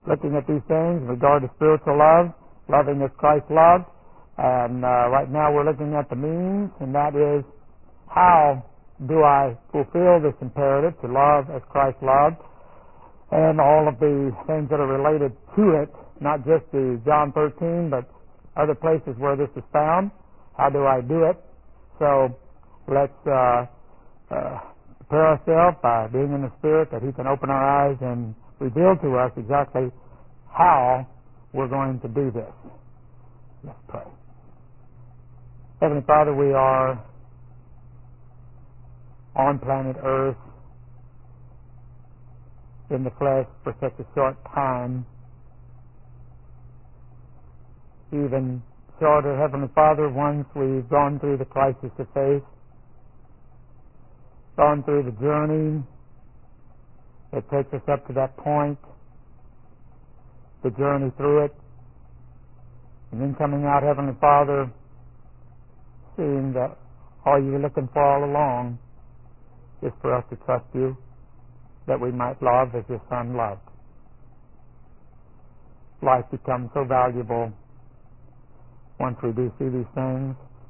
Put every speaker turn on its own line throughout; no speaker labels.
looking at these things in regard to spiritual love, loving as Christ loved. And right now we're looking at the means, and that is, how do I fulfill this imperative to love as Christ loved, and all of the things that are related to it, not just the John 13, but other places where this is found. How do I do it? So let's prepare ourselves by being in the Spirit, that He can open our eyes and reveal to us exactly how we're going to do this. Let's pray. Heavenly Father, we are on planet Earth in the flesh for such a short time, even shorter, Heavenly Father, once we've gone through the crisis of faith, gone through the journey that takes us up to that point, the journey through it, and then coming out, Heavenly Father, seeing that all you were looking for all along is for us to trust you, that we might love as your Son loved. Life becomes so valuable once we do see these things.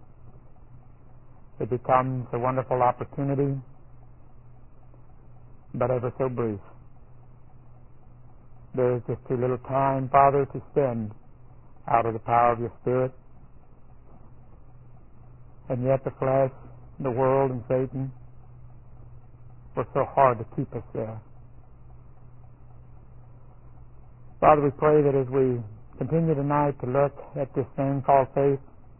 It becomes a wonderful opportunity, but ever so brief. There is just too little time, Father, to spend out of the power of your Spirit. And yet the flesh, the world, and Satan were so hard to keep us there. Father, we pray that as we continue tonight to look at this thing called faith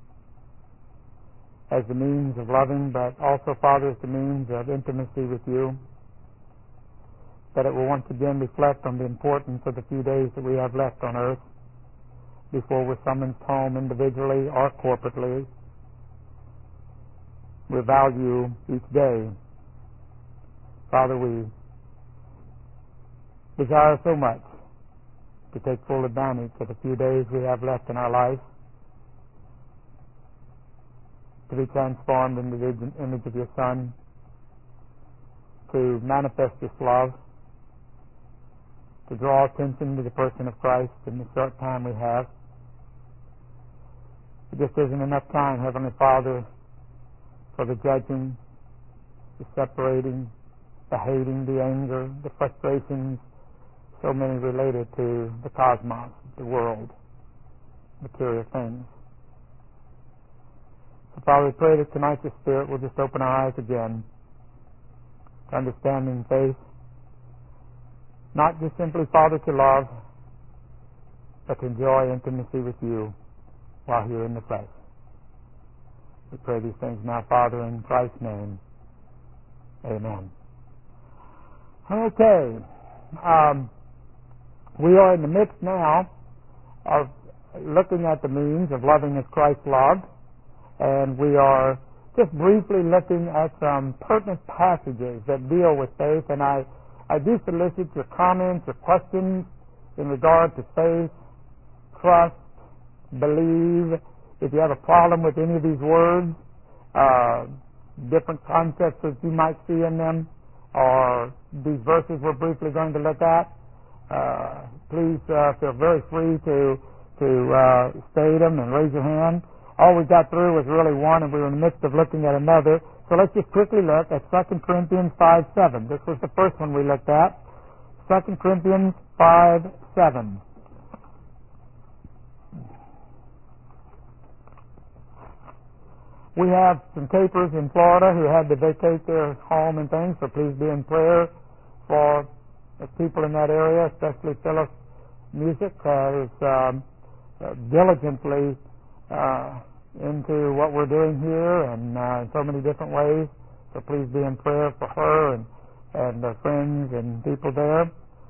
as the means of loving, but also, Father, as the means of intimacy with you, that it will once again reflect on the importance of the few days that we have left on earth before we're summoned home individually or corporately. We value each day. Father, we desire so much to take full advantage of the few days we have left in our life, to be transformed into the image of your Son, to manifest this love, to draw attention to the person of Christ in the short time we have. It just isn't enough time, Heavenly Father, for the judging, the separating, the hating, the anger, the frustrations, so many related to the cosmos, the world, material things. So, Father, we pray that tonight the Spirit will just open our eyes again to understanding faith, not just simply, Father, to love, but to enjoy intimacy with you while here in the flesh. We pray these things now, Father, in Christ's name. Amen. Okay. We are in the midst now of looking at the means of loving as Christ loved, and we are just briefly looking at some pertinent passages that deal with faith, and I do solicit your comments or questions in regard to faith, trust, believe. If you have a problem with any of these words, different concepts that you might see in them, or these verses we're briefly going to look at, please feel very free to state them and raise your hand. All we got through was really one, and we were in the midst of looking at another. So let's just quickly look at 2 Corinthians 5:7. This was the first one we looked at. 2 Corinthians 5:7. We have some tapers in Florida who had to vacate their home and things, so please be in prayer for the people in that area, especially Phyllis Music, who's diligently into what we're doing here and in so many different ways. So please be in prayer for her and her friends and people there.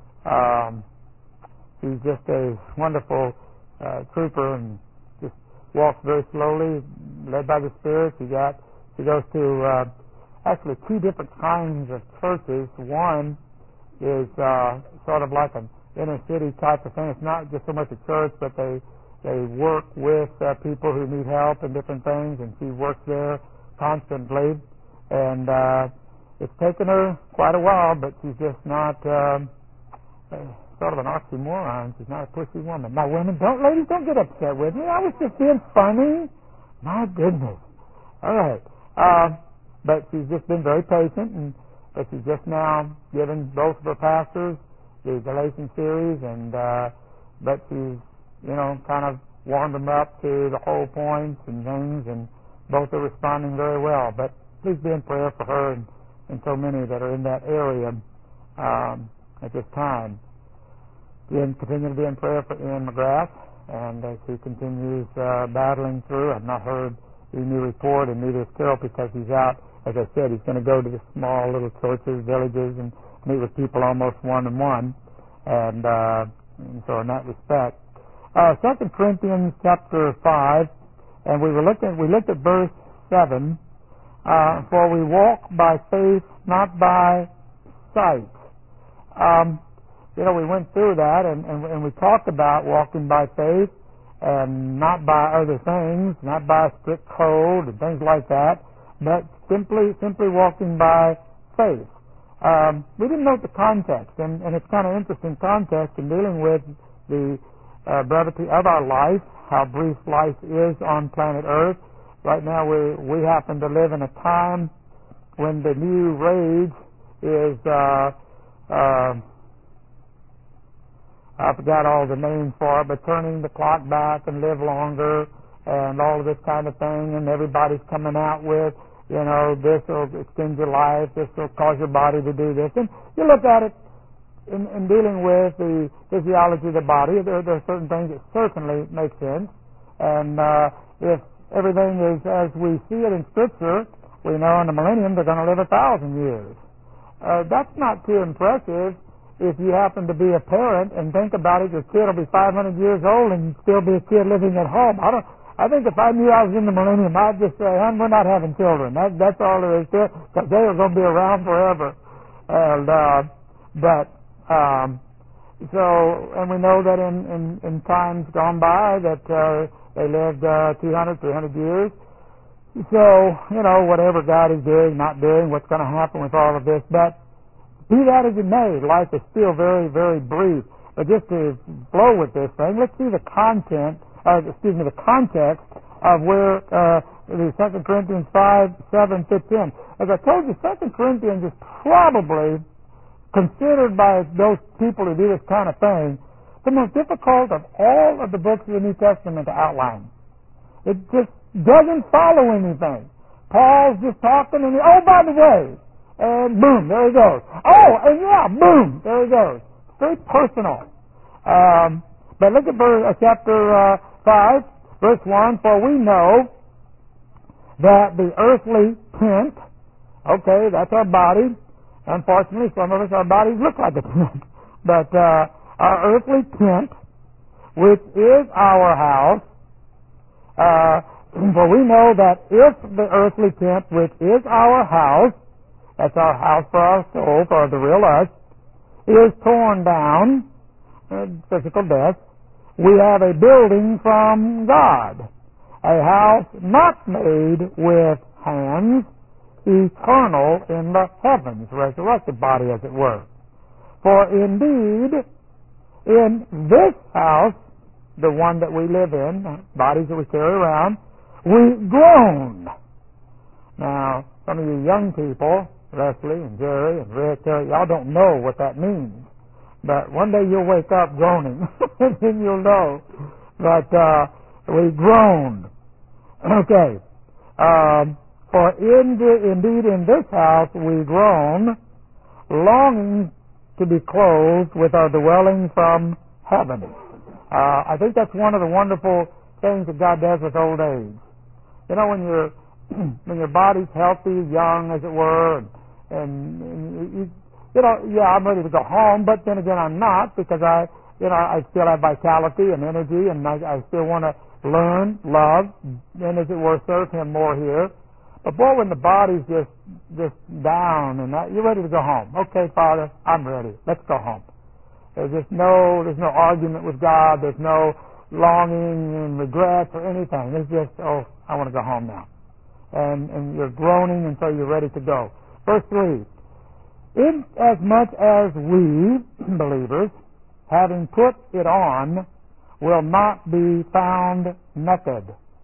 She's just a wonderful trooper and just walks very slowly, led by the Spirit. She goes to actually two different kinds of churches. One is sort of like an inner city type of thing. It's not just so much a church, but they work with people who need help and different things, and she works there constantly. And it's taken her quite a while, but she's just not sort of an oxymoron. She's not a pushy woman. Now, ladies, don't get upset with me. I was just being funny. My goodness. All right. But she's just been very patient, but she's just now given both of her pastors the Galatians series, but she's, kind of warmed them up to the whole points and things, and both are responding very well. But please be in prayer for her and so many that are in that area at this time. Continue to be in prayer for Ian McGrath, and as he continues battling through. I've not heard any new report, and neither is Carol, because he's out. As I said, he's going to go to the small little churches, villages, and meet with people almost one-on-one, and so in that respect. 2 Corinthians chapter 5, and we looked at verse 7, for we walk by faith, not by sight. We went through that, and we talked about walking by faith and not by other things, not by strict code and things like that, but simply walking by faith. We didn't note the context, and it's kind of interesting context in dealing with the brevity of our life, how brief life is on planet Earth. Right now we happen to live in a time when the new rage is I forgot all the names for it, but turning the clock back and live longer and all of this kind of thing, and everybody's coming out with, this will extend your life, this will cause your body to do this. And you look at it in dealing with the physiology of the body, there are certain things that certainly make sense. And if everything is as we see it in Scripture, we know in the millennium they're going to live 1,000 years. That's not too impressive. If you happen to be a parent and think about it, your kid will be 500 years old and still be a kid living at home. I think if I knew I was in the millennium, I'd just say, we're not having children. That's all there is to it, because they are going to be around forever. And and we know that in times gone by that they lived 200, 300 years. So, whatever God is doing, not doing, what's going to happen with all of this, but be that as it may, life is still very, very brief. But just to flow with this thing, let's see the context of where the 2 Corinthians 5:7 fits in. As I told you, 2 Corinthians is probably considered by those people who do this kind of thing the most difficult of all of the books of the New Testament to outline. It just doesn't follow anything. Paul's just talking, and by the way, and boom, there he goes. Oh, and boom, there he goes. Very personal. But look at chapter 5, verse 1. For we know that the earthly tent, okay, that's our body. Unfortunately, some of us, our bodies look like a tent. But our earthly tent, which is our house, for we know that if the earthly tent, which is our house, that's our house for our soul, for the real us, is torn down, physical death, we have a building from God, a house not made with hands, eternal in the heavens, resurrected body as it were. For indeed, in this house, the one that we live in, bodies that we carry around, we groan. Now, some of you young people, Leslie and Jerry and Rick, y'all don't know what that means. But one day you'll wake up groaning, and then you'll know. But we groan. Okay. For indeed in this house we groan, longing to be clothed with our dwelling from heaven. I think that's one of the wonderful things that God does with old age. When your body's healthy, young, as it were, and I'm ready to go home, but then again I'm not, because I still have vitality and energy, and I still want to learn, love, and as it were, serve Him more here. But boy, when the body's just down and you're ready to go home. Okay, Father, I'm ready. Let's go home. There's no argument with God. There's no longing and regret or anything. It's just, I want to go home now. And you're groaning until you're ready to go. Verse 3, inasmuch as we, believers, having put it on, will not be found naked.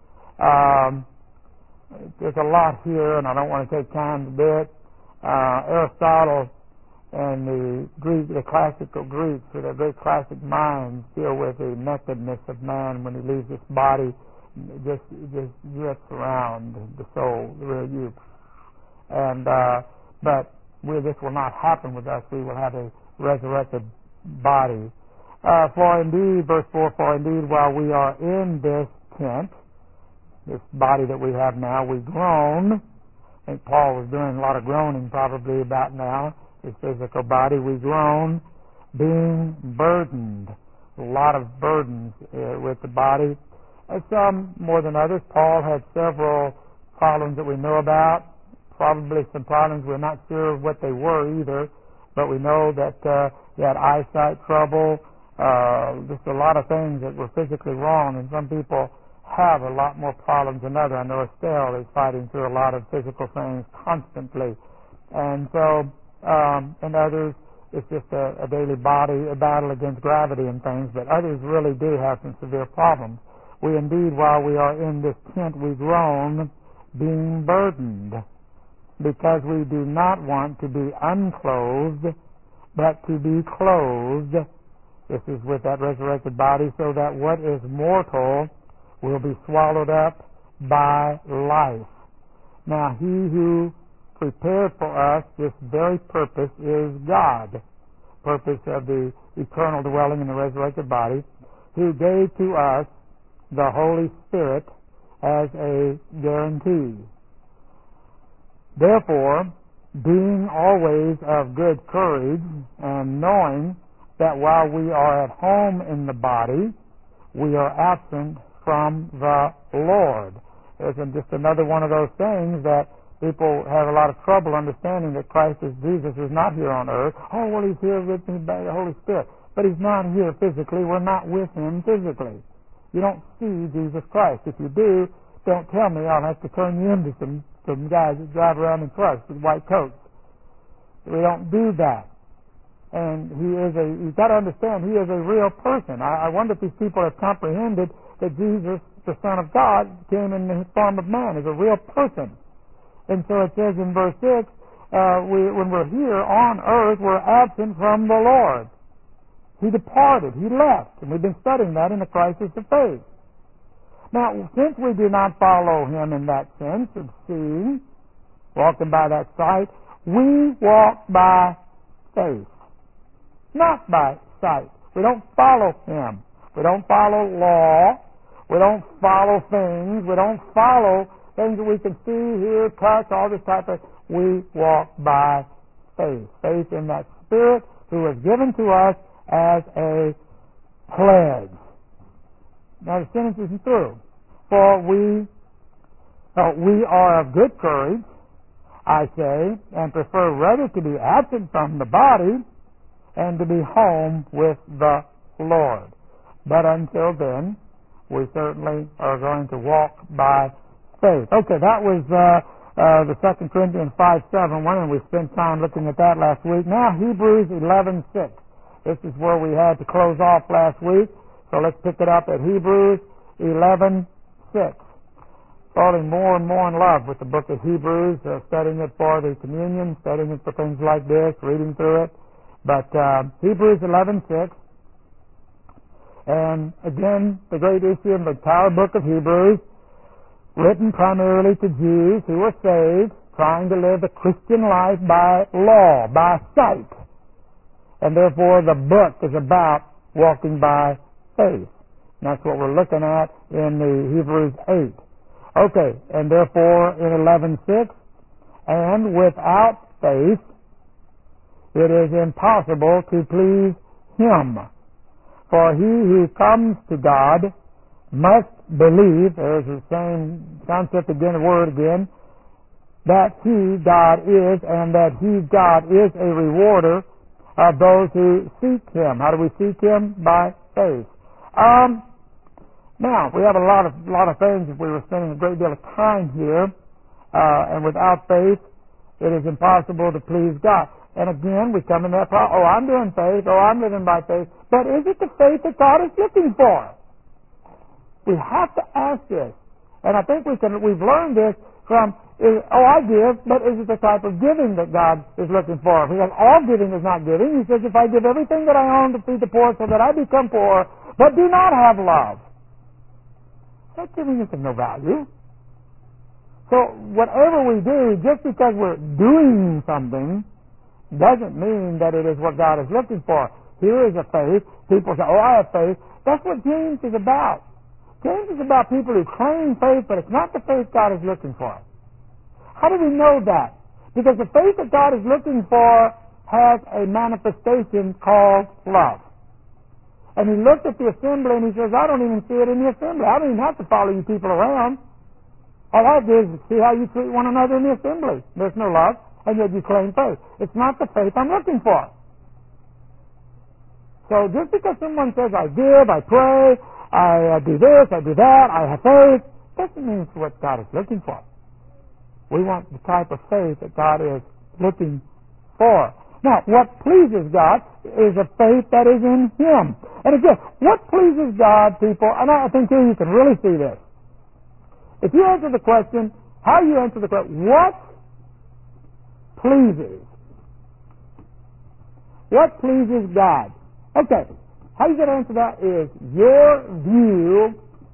There's a lot here, and I don't want to take time to do it. Aristotle and the classical Greeks, with their great classic minds, deal with the nakedness of man when he leaves this body. Just drifts around the soul, the real you. And but this will not happen with us. We will have a resurrected body. For indeed, verse 4, for indeed, while we are in this tent, this body that we have now, we groan. I think Paul was doing a lot of groaning probably about now, his physical body. We groan, being burdened. A lot of burdens with the body. Some more than others. Paul had several problems that we know about. Probably some problems we're not sure what they were either, but we know that he had eyesight trouble, just a lot of things that were physically wrong, and some people have a lot more problems than others. I know Estelle is fighting through a lot of physical things constantly, and so and others it's just a daily battle against gravity and things, but others really do have some severe problems. We indeed, while we are in this tent, we groan, being burdened, because we do not want to be unclothed, but to be clothed. This is with that resurrected body, so that what is mortal will be swallowed up by life. Now, he who prepared for us this very purpose is God, purpose of the eternal dwelling in the resurrected body, who gave to us the Holy Spirit as a guarantee. Therefore, being always of good courage, and knowing that while we are at home in the body, we are absent from the Lord. There's just another one of those things that people have a lot of trouble understanding, that Christ is Jesus is not here on earth. Oh, well, he's here with me by the Holy Spirit. But he's not here physically. We're not with him physically. You don't see Jesus Christ. If you do, don't tell me. I'll have to turn you into some guys that drive around in trucks with white coats. We don't do that. And you've got to understand, he is a real person. I wonder if these people have comprehended that Jesus, the Son of God, came in the form of man, is a real person. And so it says in verse 6, when we're here on earth, we're absent from the Lord. He departed, he left, and we've been studying that in the crisis of faith. Now, since we do not follow him in that sense of seeing, walking by that sight, we walk by faith, not by sight. We don't follow him. We don't follow law. We don't follow things. We don't follow things that we can see, hear, touch, all this type of... We walk by faith. Faith in that Spirit who was given to us as a pledge. Now the sentence isn't through. For we are of good courage, I say, and prefer rather to be absent from the body and to be home with the Lord. But until then, we certainly are going to walk by faith. Okay, that was the 2 Corinthians 5:7 one, and we spent time looking at that last week. Now Hebrews 11:6. This is where we had to close off last week, so let's pick it up at Hebrews 11:6. Falling more and more in love with the book of Hebrews, studying it for the communion, studying it for things like this, reading through it. But Hebrews 11:6, and again, the great issue in the entire book of Hebrews, written primarily to Jews who were saved, trying to live the Christian life by law, by sight. And therefore the book is about walking by faith. And that's what we're looking at in the Hebrews 8. Okay, and therefore in 11:6, and without faith it is impossible to please him. For he who comes to God must believe, there's the same concept again, the word again, that he, God, is, and that he, God, is a rewarder of those who seek him. How do we seek him? By faith. Now, we have a lot of things. If we were spending a great deal of time here, and without faith, it is impossible to please God. And again, we come in that problem. Oh, I'm doing faith. Oh, I'm living by faith. But is it the faith that God is looking for? We have to ask this. And I think we've learned this from, I give, but is it the type of giving that God is looking for? Because all giving is not giving. He says, if I give everything that I own to feed the poor so that I become poor, but do not have love, that giving is of no value. So whatever we do, just because we're doing something, doesn't mean that it is what God is looking for. Here is a faith. People say, oh, I have faith. That's what James is about. James is about people who claim faith, but it's not the faith God is looking for. How do we know that? Because the faith that God is looking for has a manifestation called love. And he looked at the assembly and he says, I don't even see it in the assembly. I don't even have to follow you people around. All I do is see how you treat one another in the assembly. There's no love, and yet you claim faith. It's not the faith I'm looking for. So just because someone says, I give, I pray, I do this, I do that, I have faith, doesn't mean it's what God is looking for. We want the type of faith that God is looking for. Now, what pleases God is a faith that is in Him. And again, what pleases God, people, and I think here you can really see this. If you answer the question, how you answer the question, what pleases? What pleases God? Okay, how you going to answer that is your view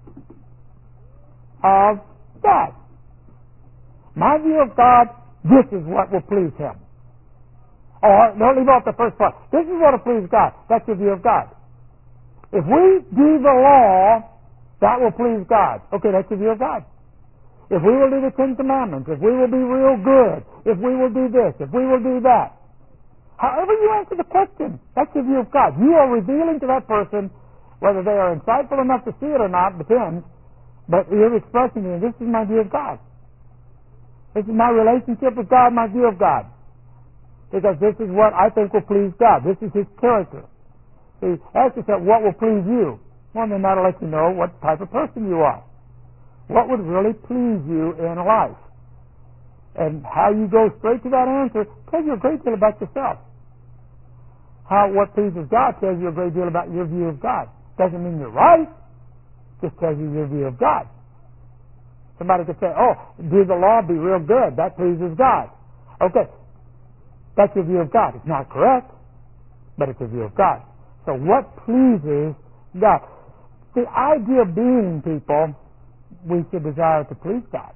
of God. My view of God, this is what will please Him. Or, don't leave off the first part. This is what will please God. That's your view of God. If we do the law, that will please God. Okay, that's your view of God. If we will do the Ten Commandments, if we will be real good, if we will do this, if we will do that. However you answer the question, that's your view of God. You are revealing to that person, whether they are insightful enough to see it or not, depends, but you're expressing to them, this is my view of God. This is my relationship with God, my view of God. Because this is what I think will please God. This is His character. See, ask yourself, what will please you? Well, then that'll let you know what type of person you are. What would really please you in life? And how you go straight to that answer tells you a great deal about yourself. What pleases God tells you a great deal about your view of God. Doesn't mean you're right, just tells you your view of God. Somebody could say, oh, do the law, be real good. That pleases God. Okay, that's your view of God. It's not correct, but it's a view of God. So what pleases God? The idea being, people, we should desire to please God.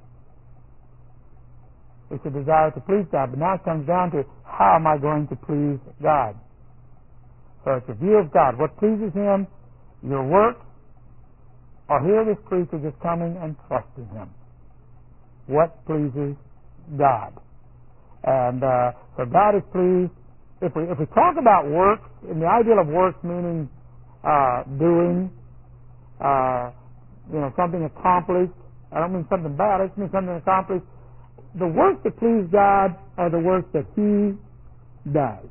We should desire to please God. But now it comes down to, how am I going to please God? So it's a view of God. What pleases Him? Your work, or hear this preacher just coming and trusting Him. What pleases God? And so God is pleased. If we talk about works, and the ideal of works meaning doing, something accomplished. I don't mean something bad. I just mean something accomplished. The works that please God are the works that He does.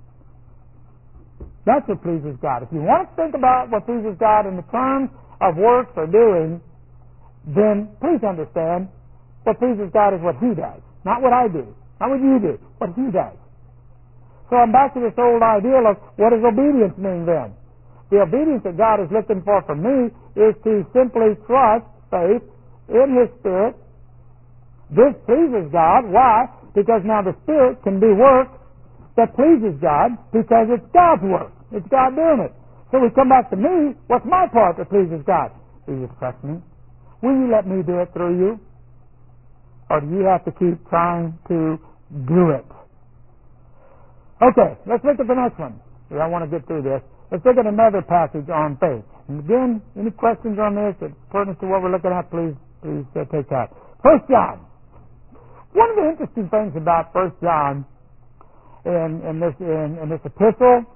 That's what pleases God. If you want to think about what pleases God in the terms of works or doing, then please understand what pleases God is what He does, not what I do, not what you do, what He does. So I'm back to this old ideal of what does obedience mean then? The obedience that God is looking for from me is to simply trust, faith in His Spirit. This pleases God. Why? Because now the Spirit can do work that pleases God because it's God's work. It's God doing it. So we come back to me. What's my part that pleases God? Will you trust me? Will you let me do it through you? Or do you have to keep trying to do it? Okay, let's look at the next one. I want to get through this. Let's look at another passage on faith. And again, any questions on this that's pertinent to what we're looking at, please take that. 1 John. One of the interesting things about 1 John in this epistle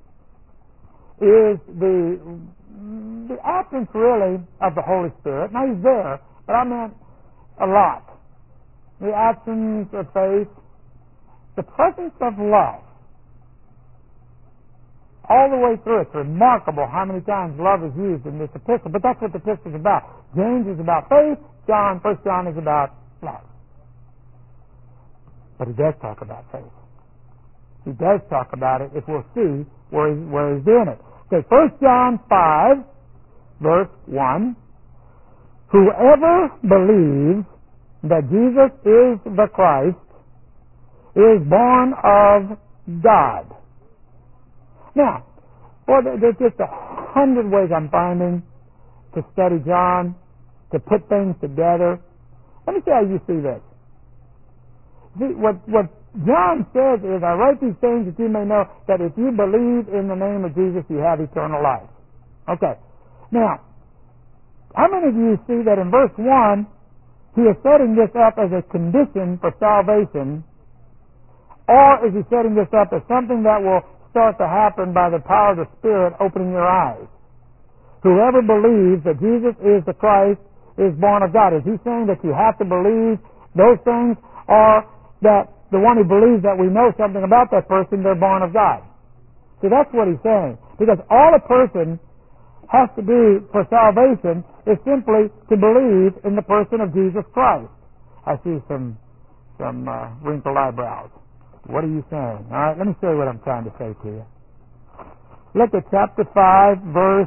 is the absence really of the Holy Spirit. Now He's there, but I meant a lot. The absence of faith, the presence of love. All the way through, it's remarkable how many times love is used in this epistle, but that's what the epistle is about. James is about faith, 1 John is about love. But he does talk about faith. he does talk about it if we'll see where he's doing it. Okay, 1 John 5, verse 1. Whoever believes that Jesus is the Christ is born of God. Now, there's just 100 ways I'm finding to study John, to put things together. Let me see how you see this. See, what John says is, I write these things that you may know that if you believe in the name of Jesus, you have eternal life. Okay. Now, how many of you see that in verse 1, he is setting this up as a condition for salvation, or is he setting this up as something that will start to happen by the power of the Spirit opening your eyes? Whoever believes that Jesus is the Christ is born of God. Is he saying that you have to believe those things, or that the one who believes that we know something about that person, they're born of God? See, that's what he's saying. Because all a person has to do for salvation is simply to believe in the person of Jesus Christ. I see some wrinkled eyebrows. What are you saying? All right, let me show you what I'm trying to say to you. Look at chapter 5, verse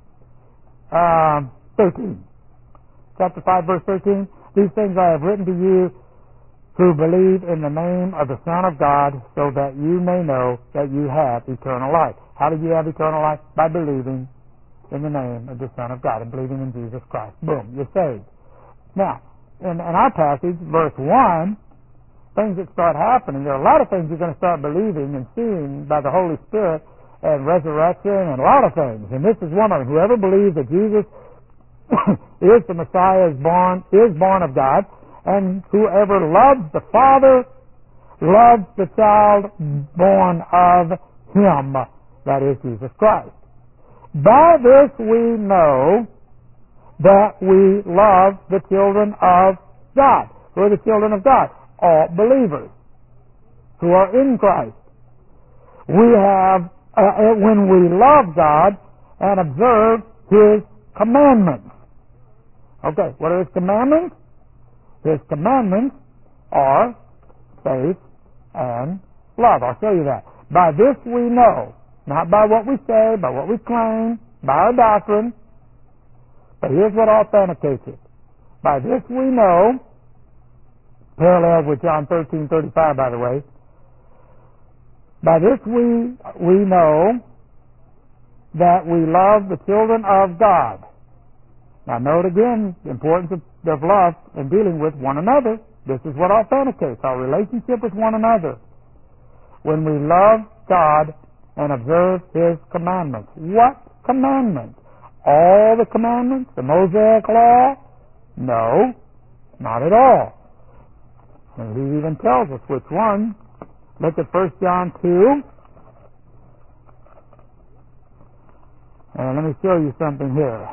13. Chapter 5, verse 13. These things I have written to you who believe in the name of the Son of God, so that you may know that you have eternal life. How do you have eternal life? By believing in the name of the Son of God and believing in Jesus Christ. Boom, you're saved. Now, in our passage, verse 1, things that start happening, there are a lot of things you're going to start believing and seeing by the Holy Spirit, and resurrection, and a lot of things. And this is one of them. Whoever believes that Jesus is the Messiah, is born of God, and whoever loves the Father loves the child born of him, that is Jesus Christ. By this we know that we love the children of God. Who are the children of God? All believers who are in Christ. We have, when we love God and observe His commandments. Okay, what are His commandments? His commandments are faith and love. I'll show you that. By this we know, not by what we say, by what we claim, by our doctrine, but here's what authenticates it. By this we know, parallel with John 13:35, by the way. By this we know that we love the children of God. Now note again the importance of love in dealing with one another. This is what authenticates our relationship with one another. When we love God and observe His commandments. What commandments? All the commandments? The Mosaic Law? No, not at all. And He even tells us which one. Look at 1 John 2. And let me show you something here.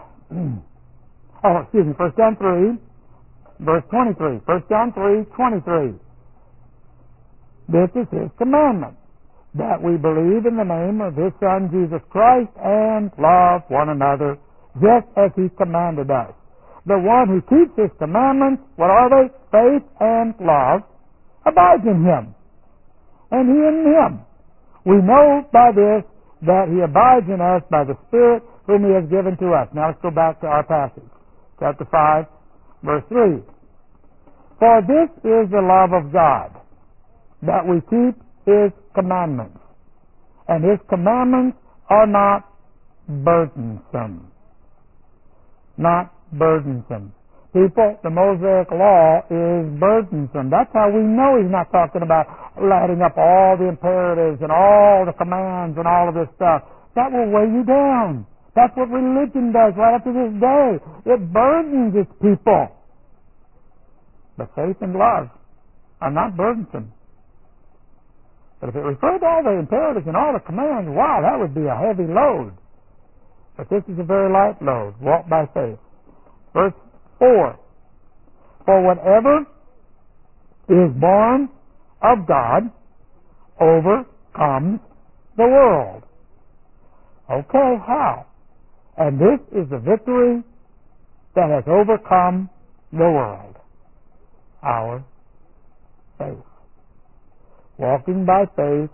1 John 3, verse 23. 1 John 3:23. This is His commandment, that we believe in the name of His Son, Jesus Christ, and love one another, just as He commanded us. The one who keeps His commandments, what are they? Faith and love, abides in Him, and He in Him. We know by this that He abides in us by the Spirit whom He has given to us. Now let's go back to our passage. Chapter 5, verse 3. For this is the love of God, that we keep His commandments. And His commandments are not burdensome. Not burdensome. People, the Mosaic Law is burdensome. That's how we know He's not talking about adding up all the imperatives and all the commands and all of this stuff. That will weigh you down. That's what religion does right up to this day. It burdens its people. But faith and love are not burdensome. But if it referred to all the imperatives and all the commands, wow, that would be a heavy load. But this is a very light load. Walk by faith. Verse 4. For whatever is born of God overcomes the world. Okay, how? And this is the victory that has overcome the world. Our faith. Walking by faith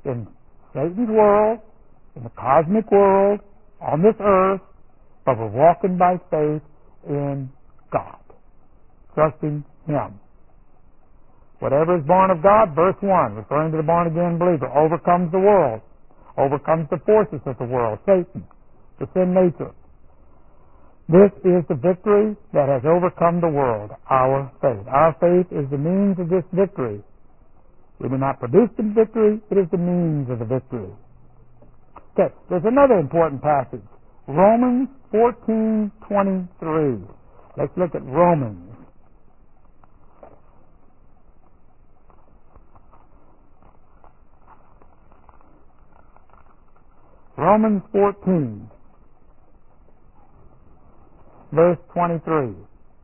in Satan's world, in the cosmic world, on this earth, but we're walking by faith in God, trusting Him. Whatever is born of God, verse 1, referring to the born-again believer, overcomes the world, overcomes the forces of the world, Satan, the sin nature. This is the victory that has overcome the world, our faith. Our faith is the means of this victory. We do not produce the victory, it is the means of the victory. Okay, there's another important passage, Romans 14:23. Let's look at Romans. Romans 14, verse 23.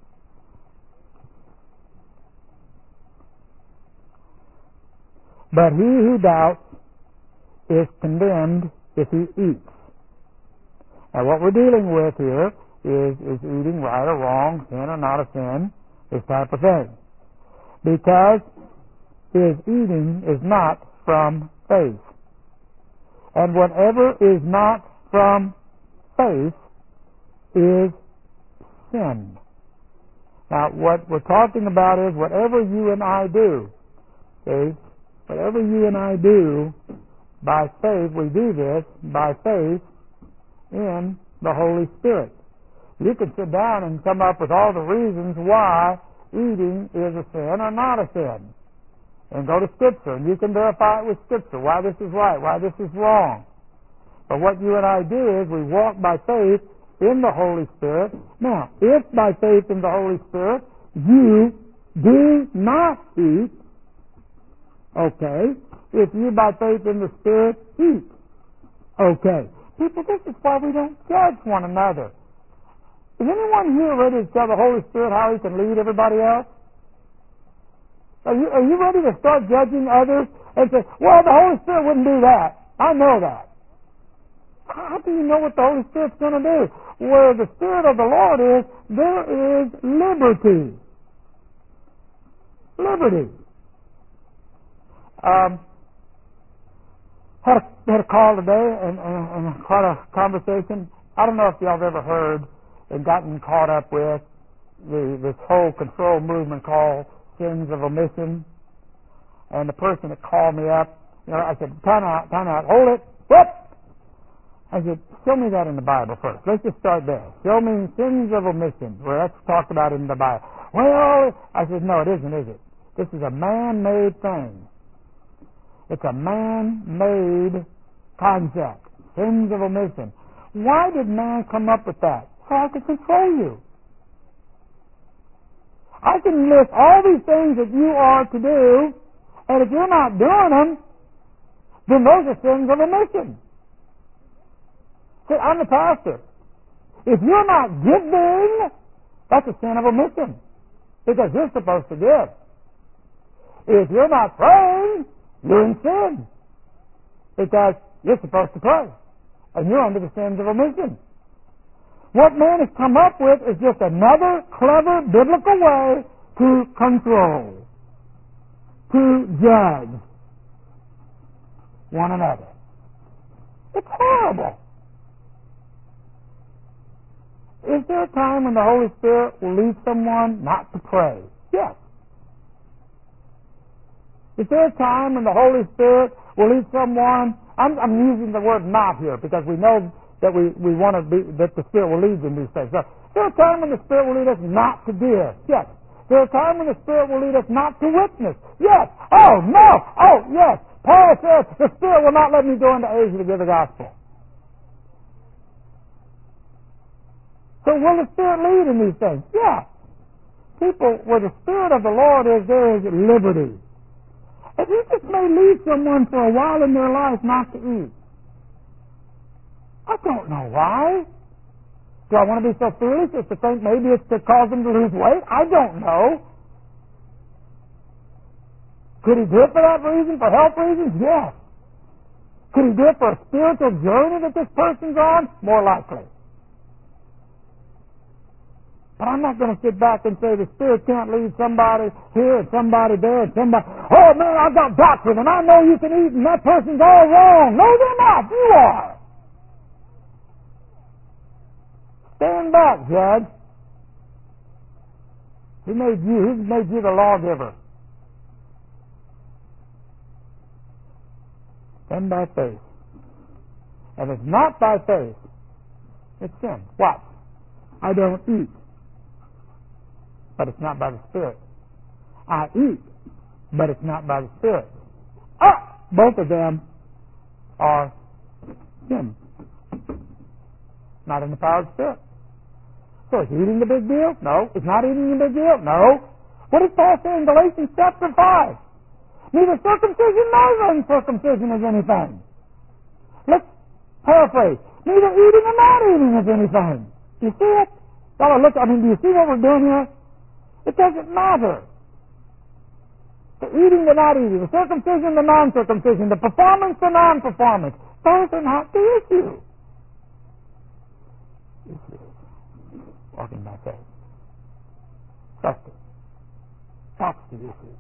But he who doubts is condemned if he eats. Now what we're dealing with here is eating right or wrong, sin or not a sin, this type of thing. Because his eating is not from faith. And whatever is not from faith is sin. Now, what we're talking about is whatever you and I do, okay, whatever you and I do by faith, we do this by faith in the Holy Spirit. You can sit down and come up with all the reasons why eating is a sin or not a sin. And go to Scripture, and you can verify it with Scripture, why this is right, why this is wrong. But what you and I do is we walk by faith in the Holy Spirit. Now, if by faith in the Holy Spirit you do not eat, okay. If you by faith in the Spirit eat, okay. People, this is why we don't judge one another. Is anyone here ready to tell the Holy Spirit how He can lead everybody else? Are you ready to start judging others and say, well, the Holy Spirit wouldn't do that. I know that. How do you know what the Holy Spirit's going to do? Where the Spirit of the Lord is, there is liberty. Liberty. Had a call today and quite a conversation. I don't know if y'all have ever heard and gotten caught up with this whole control movement called sins of omission. And the person that called me up, I said, time out, hold it, whoop! I said, show me that in the Bible first. Let's just start there. Show me sins of omission, where that's talked about in the Bible. Well, I said, no, it isn't, is it? This is a man-made thing. It's a man-made concept. Sins of omission. Why did man come up with that? So I could control you. I can list all these things that you are to do, and if you're not doing them, then those are sins of omission. See, I'm the pastor. If you're not giving, that's a sin of omission, because you're supposed to give. If you're not praying, you're in sin, because you're supposed to pray, and you're under the sins of omission. What man has come up with is just another clever biblical way to control, to judge one another. It's horrible. Is there a time when the Holy Spirit will lead someone not to pray? Yes. Is there a time when the Holy Spirit will lead someone, I'm using the word not here because we know that we want to be, that the Spirit will lead in these things. So, is there a time when the Spirit will lead us not to give? Yes. Is there a time when the Spirit will lead us not to witness? Yes. Oh, no. Oh, yes. Paul says, the Spirit will not let me go into Asia to give the gospel. So will the Spirit lead in these things? Yeah. People, where the Spirit of the Lord is, there is liberty. And He just may lead someone for a while in their life not to eat. I don't know why. Do I want to be so foolish as to think maybe it's to cause them to lose weight? I don't know. Could He do it for that reason, for health reasons? Yes. Could He do it for a spiritual journey that this person's on? More likely. But I'm not going to sit back and say the Spirit can't lead somebody here and somebody there and somebody, oh man, I've got doctrine and I know you can eat and that person's all wrong. No, they're not. You are. Stand back, Judge. He made you. He made you the lawgiver. Stand by faith. And it's not by faith. It's sin. What? I don't eat. But it's not by the Spirit. I eat, but it's not by the Spirit. Both of them are sin. Not in the power of the Spirit. So is eating the big deal? No. Is not eating the big deal? No. What does Paul say in Galatians chapter 5? Neither circumcision nor uncircumcision is anything. Let's paraphrase. Neither eating or not eating is anything. Do you see it? Do you see what we're doing here? It doesn't matter. The eating, the not eating, the circumcision, the non-circumcision, the performance, the non-performance. Those are not the issue. Issue is walking by faith. Trusting. That's the issue.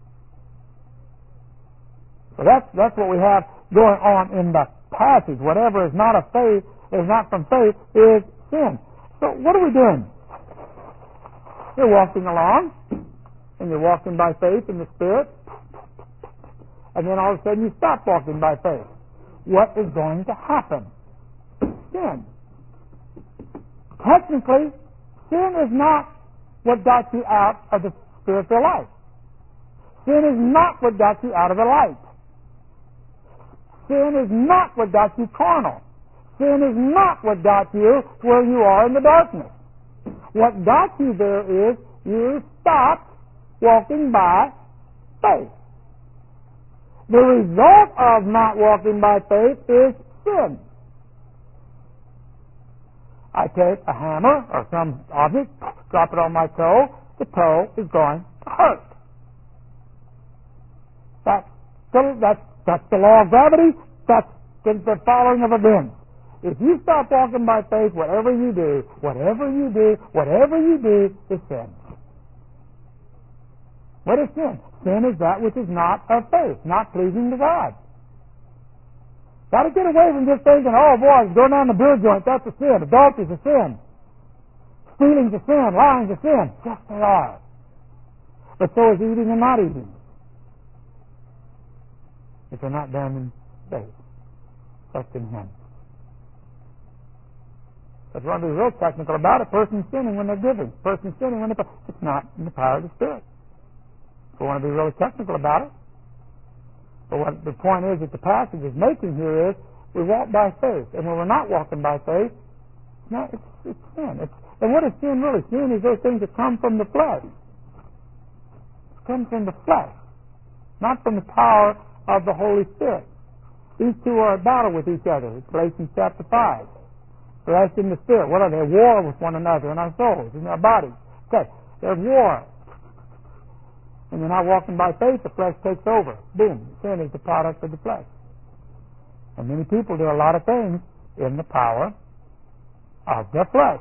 So that's what we have going on in the passage. Whatever is not of faith, is not from faith, is sin. So what are we doing? You're walking along, and you're walking by faith in the Spirit, and then all of a sudden you stop walking by faith. What is going to happen? Sin. Technically, sin is not what got you out of the spiritual life. Sin is not what got you out of the light. Sin is not what got you carnal. Sin is not what got you where you are in the darkness. What got you there is you stopped walking by faith. The result of not walking by faith is sin. I take a hammer or some object, drop it on my toe, the toe is going to hurt. That's the law of gravity. That's the following of events. If you stop walking by faith, whatever you do is sin. What is sin? Sin is that which is not of faith, not pleasing to God. Got to get away from just thinking, oh boy, going down the beer joint, that's a sin. Adultery's a sin. Stealing's a sin. Lying's a sin. Yes, they are. But so is eating and not eating. If they're not done in faith, trust in Him. But we want to be real technical about it. Person sinning when they're giving. Person sinning when they're... It's not in the power of the Spirit. We want to be really technical about it. But what the point is that the passage is making here is we walk by faith. And when we're not walking by faith, it's sin. And what is sin really? Sin is those things that come from the flesh. It comes from the flesh, not from the power of the Holy Spirit. These two are at battle with each other. It's Galatians chapter 5. Flesh and the Spirit. What are they? War with one another in our souls, in our bodies. Okay, there's war. And you're not walking by faith, the flesh takes over. Boom. Sin is the product of the flesh. And many people do a lot of things in the power of the flesh.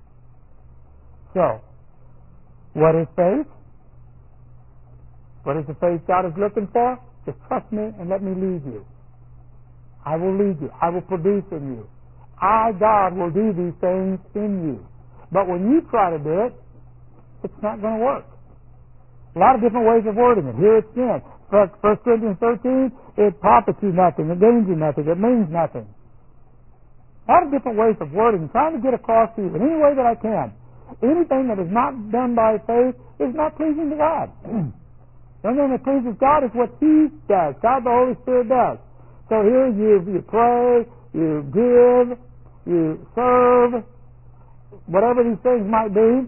So, what is faith? What is the faith God is looking for? Just trust me and let me lead you. I will lead you. I will produce in you. I, God, will do these things in you. But when you try to do it, it's not going to work. A lot of different ways of wording it. Here it's sin. 1 Corinthians 13, it profits you nothing. It gains you nothing. It means nothing. A lot of different ways of wording. Trying to get across to you in any way that I can. Anything that is not done by faith is not pleasing to God. The only thing that pleases God is what He does. God the Holy Spirit does. So here you pray, you give, you serve, whatever these things might be.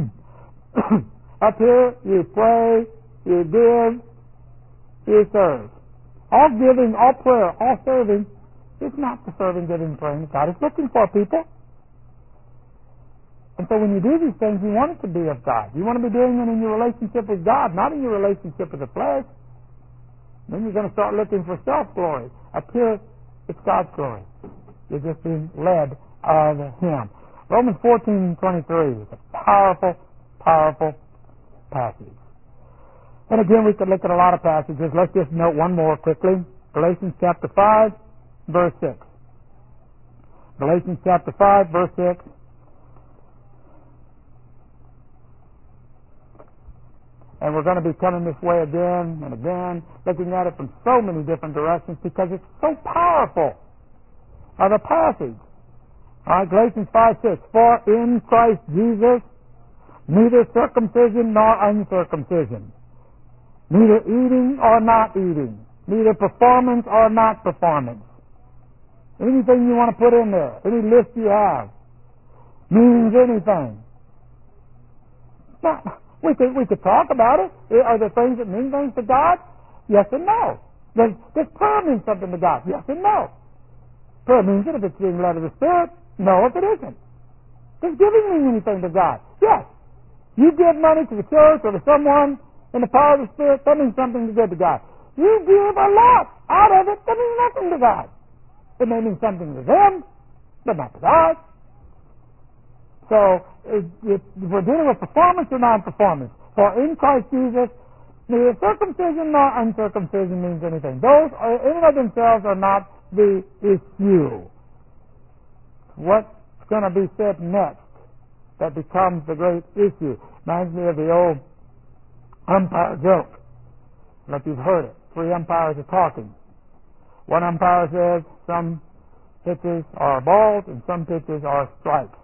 Up here, you pray, you give, you serve. All giving, all prayer, all serving is not the serving, giving, praying. God is looking for people. And so when you do these things, you want it to be of God. You want to be doing it in your relationship with God, not in your relationship with the flesh. Then you're going to start looking for self-glory. Up here, it's God's glory. You're just being led of Him. Romans 14:23 is a powerful, powerful passage. And again, we could look at a lot of passages. Let's just note one more quickly. Galatians chapter 5, verse 6. Galatians chapter 5, verse 6. And we're going to be coming this way again and again, looking at it from so many different directions because it's so powerful of a passage. All right, Galatians 5:6. For in Christ Jesus, neither circumcision nor uncircumcision, neither eating or not eating, neither performance or not performance. Anything you want to put in there, any list you have, means anything. Now, we could talk about it. Are there things that mean things to God? Yes and no. Does prayer mean something to God? Yes and no. Prayer means it if it's being led of the Spirit. No, if it isn't. Does giving mean anything to God? Yes. You give money to the church or to someone in the power of the Spirit, that means something good to God. You give a lot out of it, that means nothing to God. It may mean something to them, but not to God. So, if we're dealing with performance or non-performance, for in Christ Jesus, neither circumcision nor uncircumcision means anything. Those, in and of themselves, are not the issue. What's going to be said next that becomes the great issue? Reminds me of the old umpire joke. I don't know if you've heard it. Three umpires are talking. One umpire says some pitches are balls and some pitches are strikes.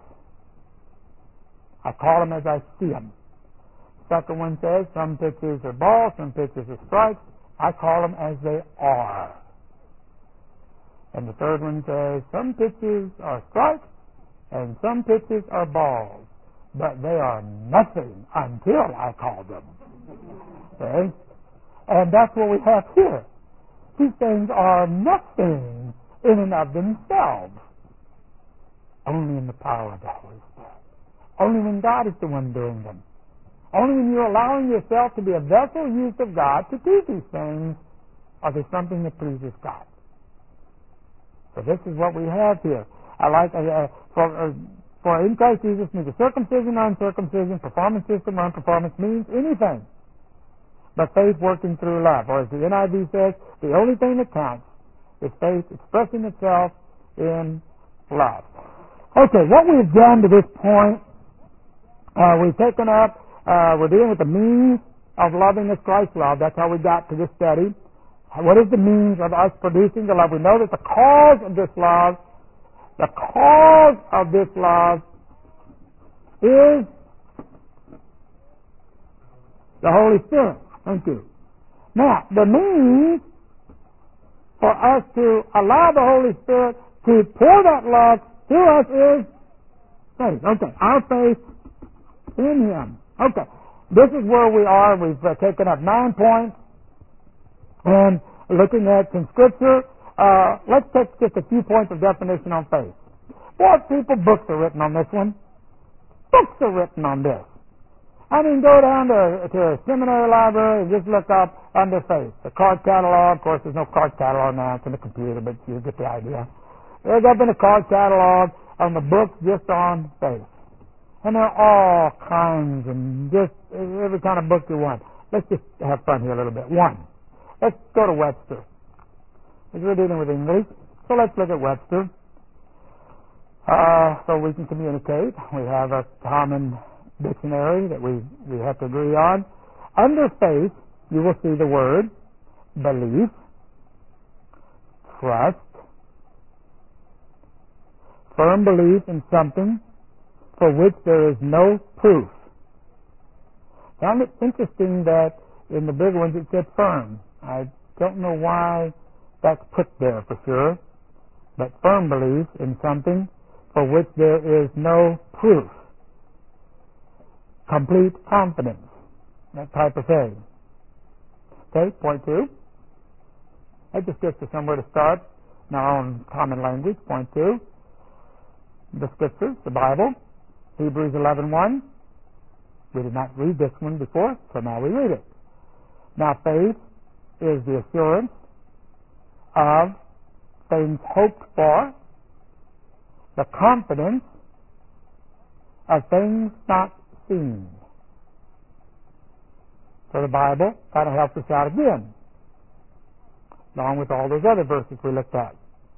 I call them as I see them. Second one says some pitches are balls, some pitches are strikes. I call them as they are. And the third one says some pitches are strikes and some pitches are balls, but they are nothing until I call them. Okay? And that's what we have here. These things are nothing in and of themselves, only in the power of the Holy Spirit. Only when God is the one doing them. Only when you're allowing yourself to be a vessel used of God to do these things are they something that pleases God. So this is what we have here. I like for in Christ Jesus, neither circumcision nor uncircumcision, performance system or unperformance means anything but faith working through love. Or as the NIV says, the only thing that counts is faith expressing itself in love. Okay, what we've done to this point, we've taken up, we're dealing with the means of loving as Christ loved. That's how we got to this study. What is the means of us producing the love? We know that the cause of this love is the Holy Spirit. Thank you. Now, the means for us to allow the Holy Spirit to pour that love through us is faith. Okay, our faith in Him. Okay, this is where we are. We've taken up 9 points and looking at some Scripture. Let's take just a few points of definition on faith. What books are written on this one? Books are written on this. I mean, go down to a seminary library and just look up under faith. The card catalog, of course, there's no card catalog now. It's in the computer, but you get the idea. There's up in the card catalog on the books just on faith. And there are all kinds and just every kind of book you want. Let's just have fun here a little bit. One. Let's go to Webster. Because we're dealing with English. So let's look at Webster. So we can communicate. We have a common dictionary that we have to agree on. Under faith, you will see the word belief, trust, firm belief in something for which there is no proof. Found it interesting that in the big ones it said firm. I don't know why that's put there for sure, but firm belief in something for which there is no proof. Complete confidence, that type of thing. Okay, point 2. That just gets us somewhere to start in our own common language. Point 2. The Scriptures, the Bible, Hebrews 11:1. We did not read this one before, so now we read it. Now faith is the assurance of things hoped for, the confidence of things not esteem. So the Bible kind of helps us out again, along with all those other verses we looked at.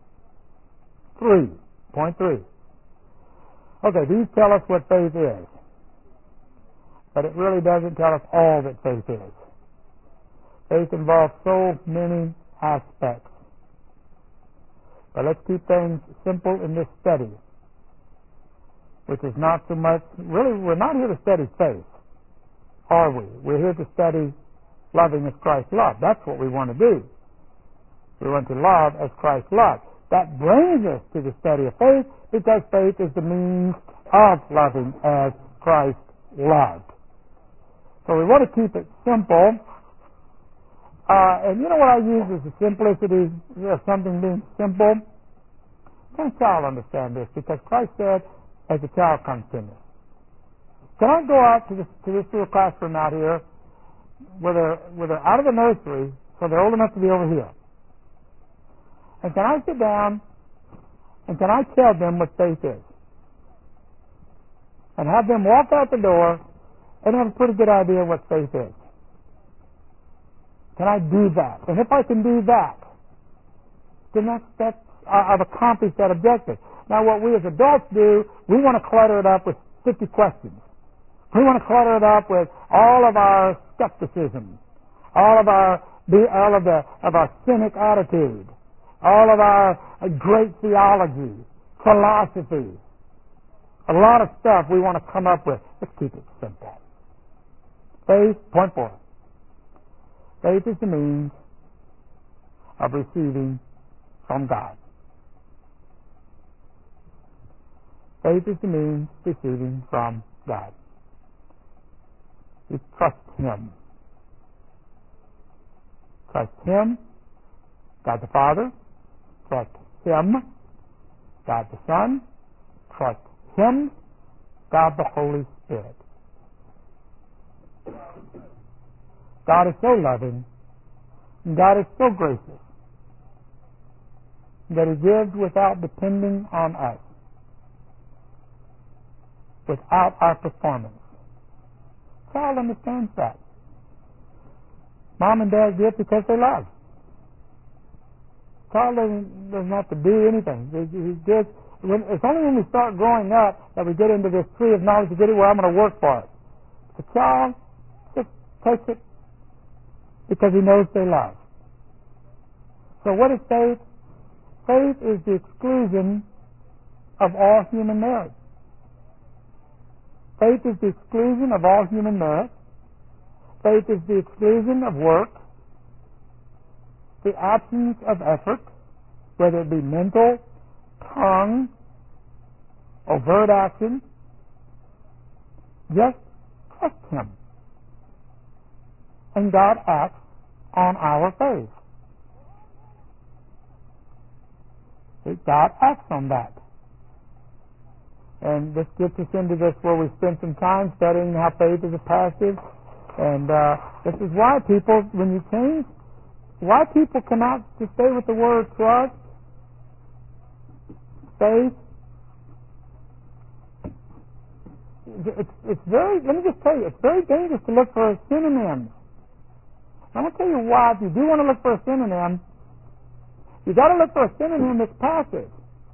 3.3. Okay, these tell us what faith is, but it really doesn't tell us all that faith is. Faith involves so many aspects. But let's keep things simple in this study, which is not so much, really, we're not here to study faith, are we? We're here to study loving as Christ loved. That's what we want to do. We want to love as Christ loved. That brings us to the study of faith, because faith is the means of loving as Christ loved. So we want to keep it simple. And you know what I use as the simplicity of something being simple? Can a child understand this? Because Christ said, as a child comes to me. Can I go out to this little classroom out here where they're out of the nursery, so they're old enough to be over here? And can I sit down and can I tell them what faith is? And have them walk out the door and have a pretty good idea of what faith is. Can I do that? And if I can do that, then I've accomplished that objective. Now what we as adults do, we want to clutter it up with 50 questions. We want to clutter it up with all of our skepticism, all of our cynic attitude, all of our great theology, philosophy, a lot of stuff we want to come up with. Let's keep it simple. Faith, point 4. Faith is the means of receiving from God. Faith is the means of receiving from God. You trust Him. Trust Him, God the Father. Trust Him, God the Son. Trust Him, God the Holy Spirit. God is so loving, and God is so gracious, that He gives without depending on us, without our performance. Child understands that. Mom and Dad give because they love. Child doesn't have to do anything. It's only when we start growing up that we get into this tree of knowledge of good where I'm going to work for it. The child just takes it because he knows they love. So what is faith? Faith is the exclusion of all human merit. Faith is the exclusion of all human merit. Faith is the exclusion of work, the absence of effort, whether it be mental, tongue, overt action. Just trust Him. And God acts on our faith. God acts on that. And this gets us into this where we spend some time studying how faith is a passive. And this is why people, when you change, why people cannot just stay with the word trust, faith. It's very, let me just tell you, it's very dangerous to look for synonyms. I'm going to tell you why. If you do want to look for a synonym, you got to look for a synonym that's passive.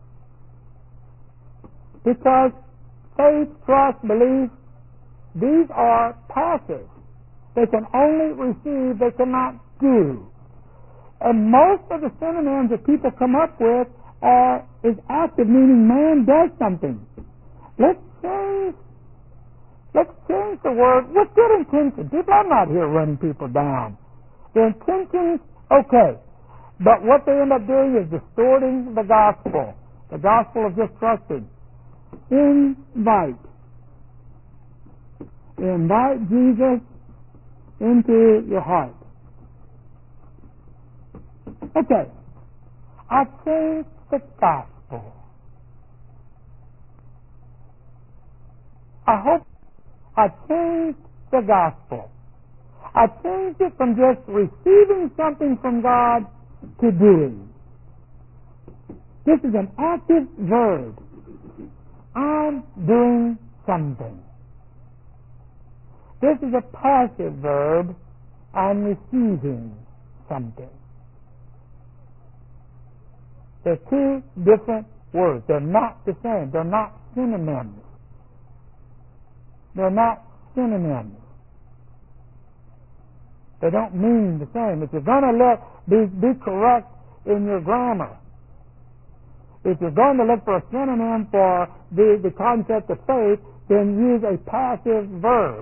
Because faith, trust, belief, these are passive. They can only receive, they cannot do. And most of the synonyms that people come up with is active, meaning man does something. Let's change the word with good intention. People, I'm not here running people down. The intentions, okay. But what they end up doing is distorting the gospel of just trusting. Invite Jesus into your heart. Okay. I changed the gospel. I hope I changed the gospel. I changed it from just receiving something from God to doing. This is an active verb. I'm doing something. This is a passive verb. I'm receiving something. They're two different words. They're not the same. They're not synonyms. They're not synonyms. They don't mean the same. If you're going to be correct in your grammar, if you're going to look for a synonym for the concept of faith, then use a passive verb,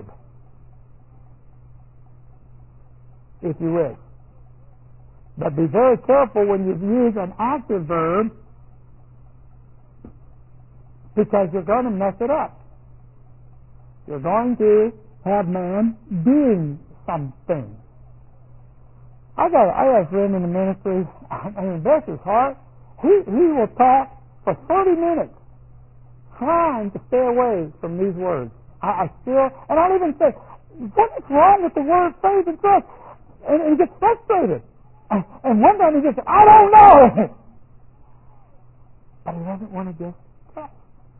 if you wish. But be very careful when you use an active verb, because you're going to mess it up. You're going to have man doing something. I got a friend in the ministry, and bless his heart, he will talk for 30 minutes trying to stay away from these words. I still, and I'll even say, what is wrong with the word faith and trust? And he gets frustrated. And one time he just said, I don't know. But he doesn't want to just trust.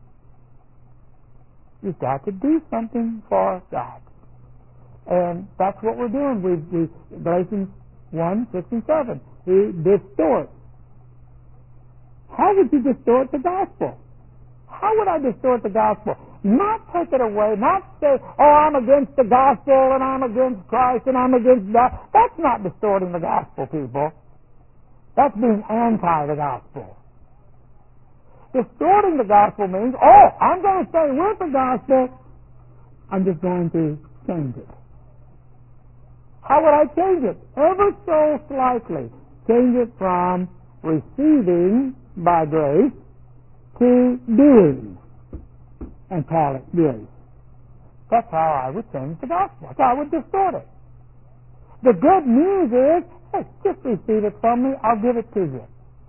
You've got to do something for God. And that's what we're doing. We Galatians 1, 6, and 7. He distorts. How would you distort the gospel? How would I distort the gospel? Not take it away, not say, oh, I'm against the gospel, and I'm against Christ, and I'm against that. That's not distorting the gospel, people. That's being anti the gospel. Distorting the gospel means, oh, I'm going to stay with the gospel, I'm just going to change it. How would I change it? Ever so slightly. Change it from receiving by grace to doing and call it grace. That's how I would change the gospel. That's how I would distort it. The good news is, hey, just receive it from me, I'll give it to you.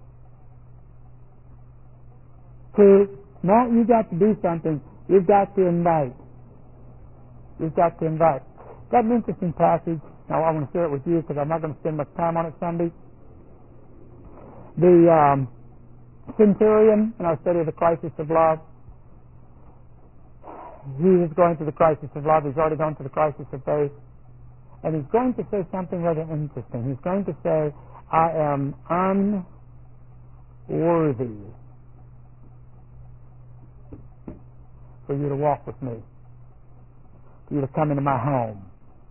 Now you've got to do something. You've got to invite. You've got to invite. Got an interesting passage. Now I want to share it with you because I'm not going to spend much time on it Sunday. The centurion in our study of the crisis of love, he is going through the crisis of love. He's already gone through the crisis of faith. And he's going to say something rather interesting. He's going to say, I am unworthy for you to walk with me, for you to come into my home.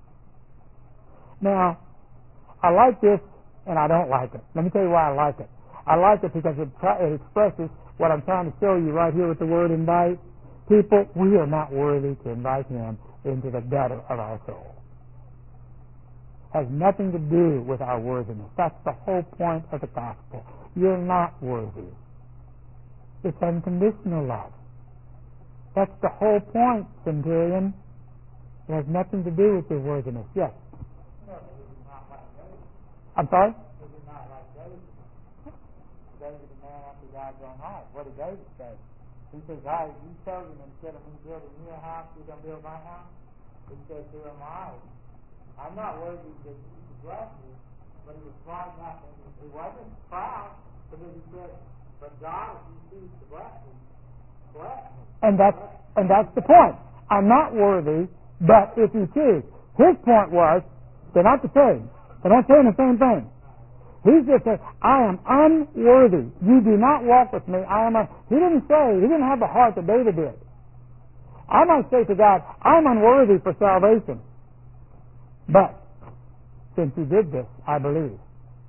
Now, I like this and I don't like it. Let me tell you why I like it. I like it because it expresses what I'm trying to show you right here with the word invite. People, we are not worthy to invite him into the gutter of our soul. Has nothing to do with our worthiness. That's the whole point of the gospel. You're not worthy. It's unconditional love. That's the whole point, centurion. It has nothing to do with your worthiness. Yes? I'm sorry? David, a man after God's own heart. What did David say? He says, you told him instead of me building your house, you're going to build my house? He says, who am I? I'm not worthy to bless you. But he was smart enough, and he wasn't proud, because he said, but God, if you choose to bless me, bless me. And that's the point. I'm not worthy, but if you choose. His point was, they're not the same. They're not saying the same thing. He just said, I am unworthy. You do not walk with me. He didn't have the heart that David did. I might say to God, I'm unworthy for salvation. But, since you did this, I believe.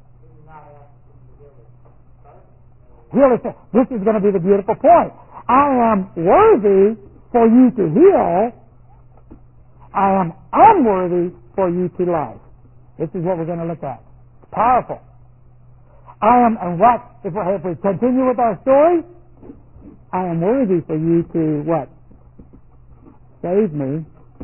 He'll say, this is going to be the beautiful point. I am worthy for you to heal. I am unworthy for you to love. This is what we're going to look at. It's powerful. And what? If we continue with our story, I am worthy for you to what? Save me.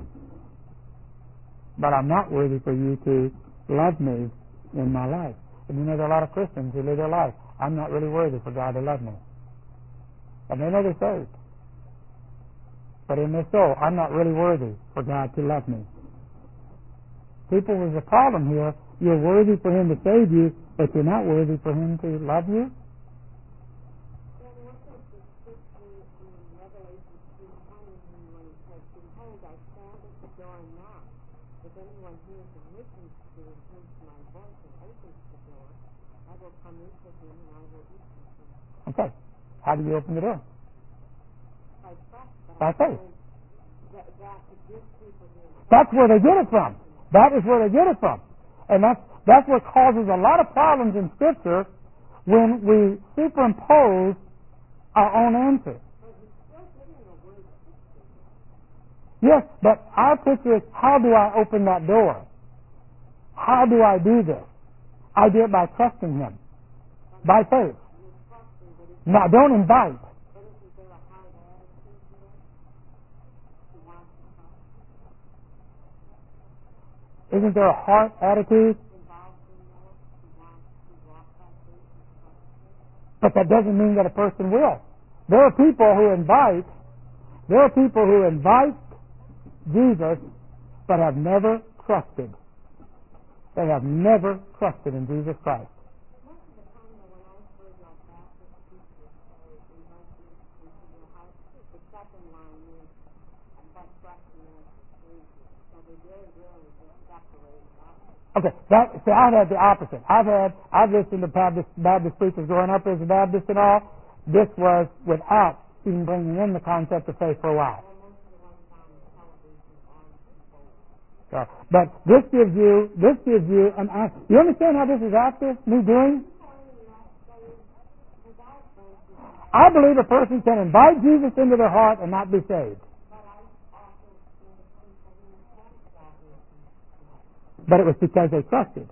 But I'm not worthy for you to love me in my life. And there are a lot of Christians who live their life. I'm not really worthy for God to love me. And they know they're saved. But in their soul, I'm not really worthy for God to love me. People, there's a problem here. You're worthy for Him to save you, but you're not worthy for Him to love you.
Behold, I stand at the door and knock. If anyone hears and listens to and hears my voice and opens the door, I will come into him and I will eat with him.
Okay. How do you open the door?
By trust.
By faith.
That gives people the
That's where they get it from. That is where they get it from. And that's what causes a lot of problems in Scripture when we superimpose our own answer. Yes, but our picture is, how do I open that door? How do I do this? I do it by trusting Him, by faith. Now, don't invite. Isn't there a heart attitude? But that doesn't mean that a person will. There are people who invite Jesus but have never trusted. They have never trusted in Jesus Christ. Okay, I've had the opposite. I've listened to Baptist preachers growing up as a Baptist and all. This was without even bringing in the concept of faith for a while. So, but this gives you an answer. You understand how this is after me doing? I believe a person can invite Jesus into their heart and not be saved. But it was because they trusted.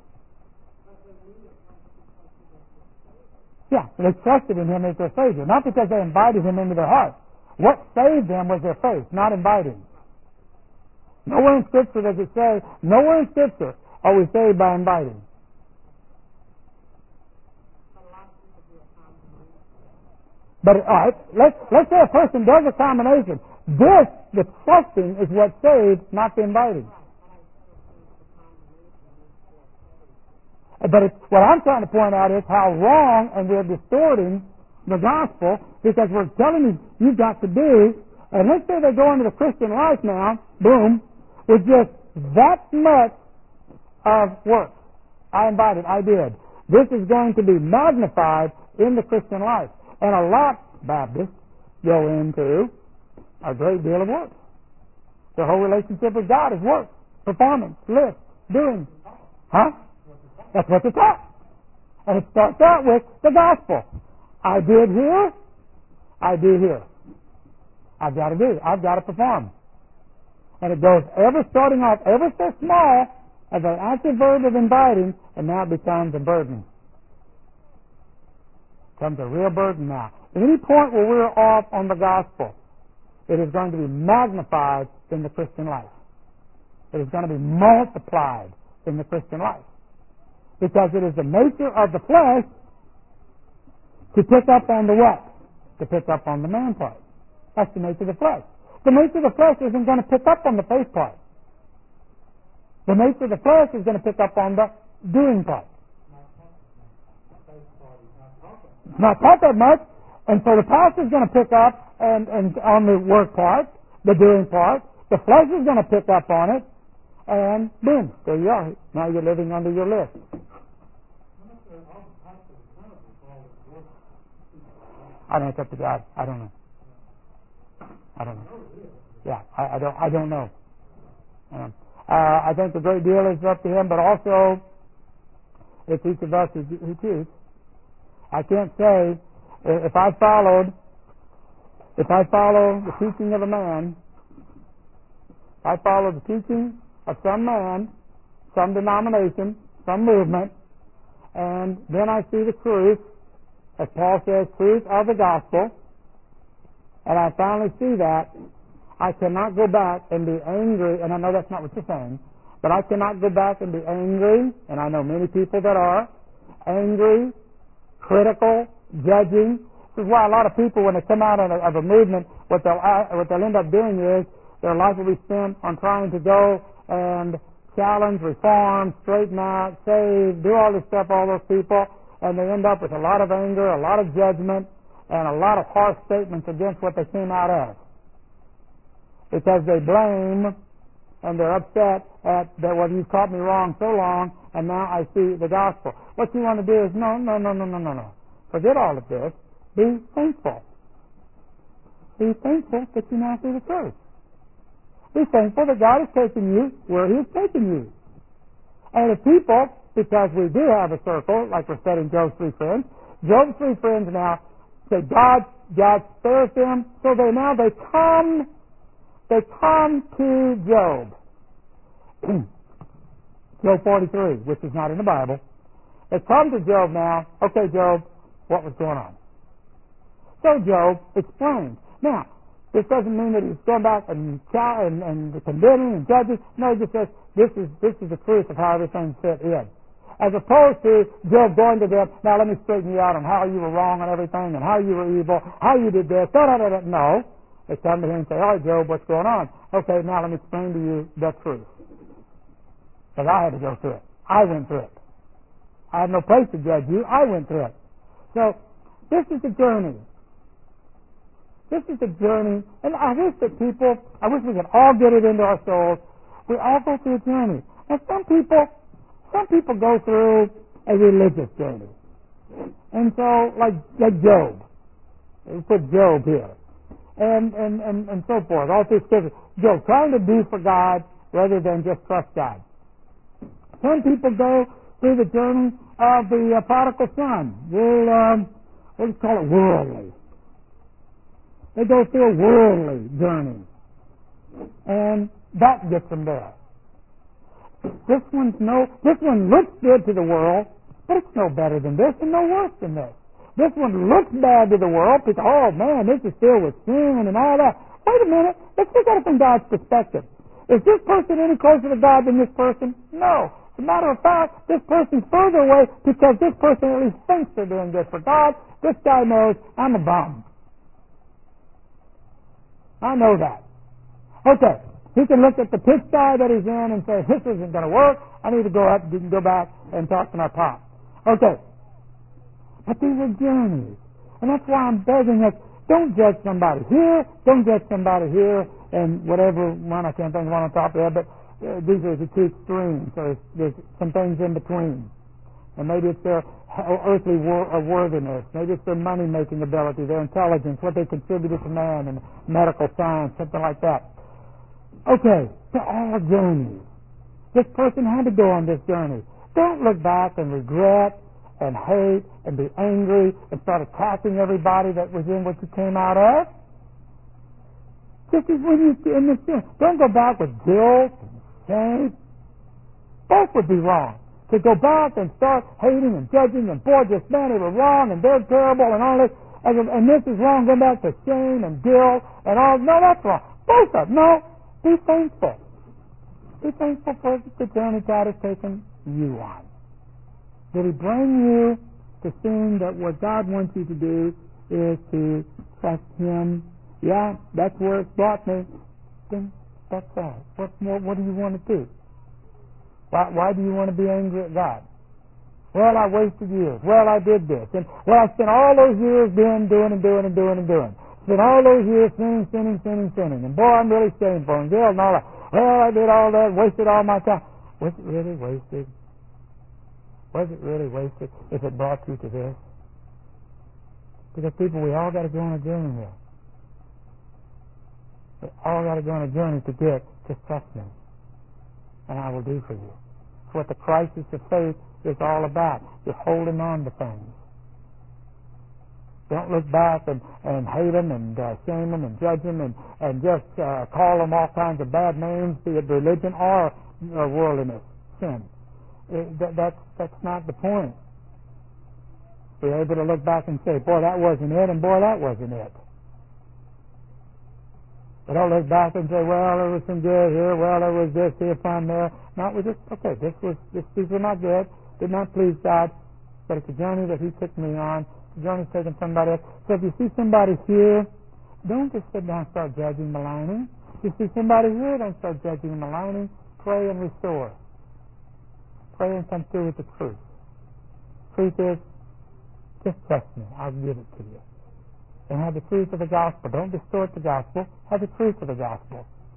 Yeah, they trusted in Him as their Savior, not because they invited Him into their heart. What saved them was their faith, not inviting. Nowhere in Scripture does it say, nowhere in Scripture are we saved by inviting. But all right, let's say a person does a combination. The trusting is what saved, not the inviting. But what I'm trying to point out is how wrong, and we're distorting the gospel, because we're telling you, you've got to do, and let's say they go into the Christian life now, boom, with just that much of work. I invited, I did. This is going to be magnified in the Christian life. And a lot of Baptists go into a great deal of work. Their whole relationship with God is work, performance, list, doing. Huh? That's what they taught. And it starts out with the gospel. I did here, I do here. I've got to do, I've got to perform. And it goes starting off ever so small as an active verb of inviting, and now it becomes a burden. It becomes a real burden now. At any point where we're off on the gospel, it is going to be magnified in the Christian life. It is going to be multiplied in the Christian life. Because it is the nature of the flesh to pick up on the what? To pick up on the man part. That's the nature of the flesh. The nature of the flesh isn't going to pick up on the faith part. The nature of the flesh is going to pick up on the doing part. Not taught that much, and so the pastor is going to pick up and on the work part, the doing part. The flesh is going to pick up on it, and boom, there you are. Now you're living under your list. I don't know. It's up to God. I don't know. Yeah, I don't know. I think a great deal is up to Him, but also it's each of us who choose. I can't say if I follow the teaching of a man, if I follow the teaching of some man, some denomination, some movement, and then I see the truth, as Paul says, truth of the gospel, and I finally see that, I cannot go back and be angry, and I know that's not what you're saying, but I cannot go back and be angry, and I know many people that are, angry, critical, judging. This is why a lot of people, when they come out of a movement, what they'll end up doing is their life will be spent on trying to go and challenge, reform, straighten out, save, do all this stuff, all those people, and they end up with a lot of anger, a lot of judgment, and a lot of harsh statements against what they came out of. because they blame and they're upset at that, well, you've taught me wrong so long, and now I see the gospel. What you want to do is, no. Forget all of this. Be thankful. Be thankful that you now see the truth. Be thankful that God has taken you where He has taken you. And the people, because we do have a circle, like we're studying Job's 3 friends, Job's 3 friends now say God spares them, so they come to Job. Job 43, which is not in the Bible. They come to Job now. Okay, Job, what was going on? So Job explains. Now, this doesn't mean that he's going back and condemning and judging. No, he just says this is the truth of how everything fit in. As opposed to Job going to them, now let me straighten you out on how you were wrong on everything and how you were evil, how you did this, da-da-da-da. No. They come to him and say, all right, Job, what's going on? Okay, now let me explain to you the truth. Because I had to go through it. I went through it. I had no place to judge you. I went through it. So, this is the journey. This is the journey. And I wish we could all get it into our souls. We all go through a journey. And some people go through a religious journey. And so, like Job. We put Job here. And so forth. All through Scripture. Job, trying to do for God rather than just trust God. Some people go through the journey of the prodigal son. We'll call it worldly. They go through a worldly journey. And that gets them there. This one looks good to the world, but it's no better than this and no worse than this. This one looks bad to the world because, oh man, this is filled with sin and all that. Wait a minute, let's look at it from God's perspective. Is this person any closer to God than this person? No. As a matter of fact, this person's further away because this person at least thinks they're doing good for God. This guy knows I'm a bum. I know that. Okay. He can look at the pigsty that he's in and say, this isn't going to work. I need to go back and talk to my pop. Okay. But these are journeys. And that's why I'm begging us, don't judge somebody here, don't judge somebody here, and whatever one, I can't think of one on top of there, but these are the two extremes. So there's some things in between. And maybe it's their earthly worthiness. Maybe it's their money-making ability, their intelligence, what they contributed to man and medical science, something like that. Okay, they're all journeys. This person had to go on this journey. Don't look back and regret and hate and be angry and start attacking everybody that was in what you came out of. This is when you're in this sin. Don't go back with guilt and shame. Both would be wrong. To go back and start hating and judging and boy, this man, they were wrong and they're terrible and all this, and this is wrong, going back to shame and guilt and all. No, that's wrong. Both of them. No. Be thankful. Be thankful for the journey God has taken you on. Did He bring you to seeing that what God wants you to do is to trust Him? Yeah, that's where it's brought me. Then that's all. What do you want to do? Why do you want to be angry at God? Well, I wasted years. Well, I did this. And I spent all those years doing. Spent all those years sinning. And boy, I'm really shameful and guilt and all that. Well, I did all that, wasted all my time. Was it really wasted? Was it really wasted if it brought you to this? Because people, we all got to go on a journey here. We all got to go on a journey to get to trust me. And I will do for you. It's what the crisis of faith is all about. You're holding on to things. Don't look back and hate them and shame them and judge them and just call them all kinds of bad names, be it religion or worldliness, sin. That's not the point. We're able to look back and say, boy, that wasn't it, and boy, that wasn't it. But don't look back and say, well, there was some good here, well, there was this here, fun there. No, we just, okay, these were not good, did not please God, but it's a journey that He took me on. The journey's taking somebody else. So if you see somebody here, don't just sit down and start judging, maligning. If you see somebody here, don't start judging and maligning. Pray and restore. Pray and come through with the truth. Truth is, just trust me, I'll give it to you. And have the truth of the gospel. Don't distort the gospel. Have the truth of the gospel.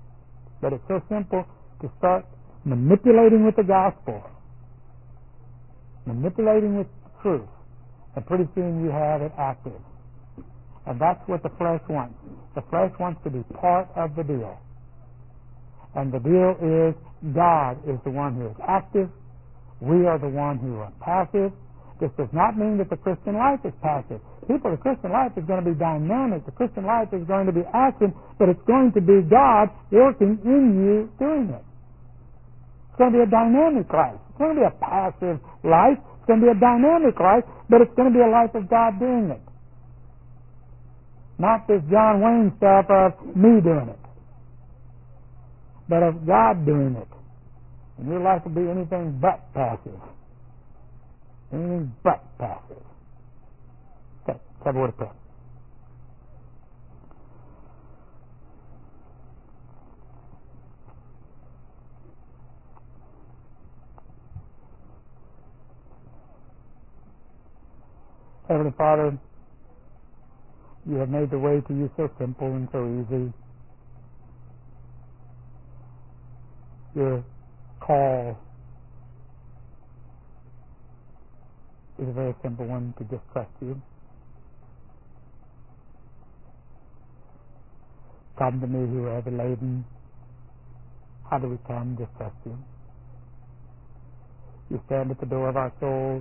But it's so simple to start manipulating with the gospel, manipulating with the truth, and pretty soon you have it active. And that's what the flesh wants. The flesh wants to be part of the deal. And the deal is God is the one who is active. We are the one who are passive. This does not mean that the Christian life is passive. The Christian life is going to be dynamic. The Christian life is going to be active, but it's going to be God working in you doing it. It's going to be a dynamic life. It's going to be a passive life. It's going to be a dynamic life, but it's going to be a life of God doing it. Not this John Wayne stuff of me doing it, but of God doing it. And your life will be anything but passive. Anything but passive. Okay, let's have a word of prayer. Heavenly Father, you have made the way to you so simple and so easy. Your call is a very simple one, to just trust you. Come to me who are heavy laden. How do we come? Just trust you. You stand at the door of our souls.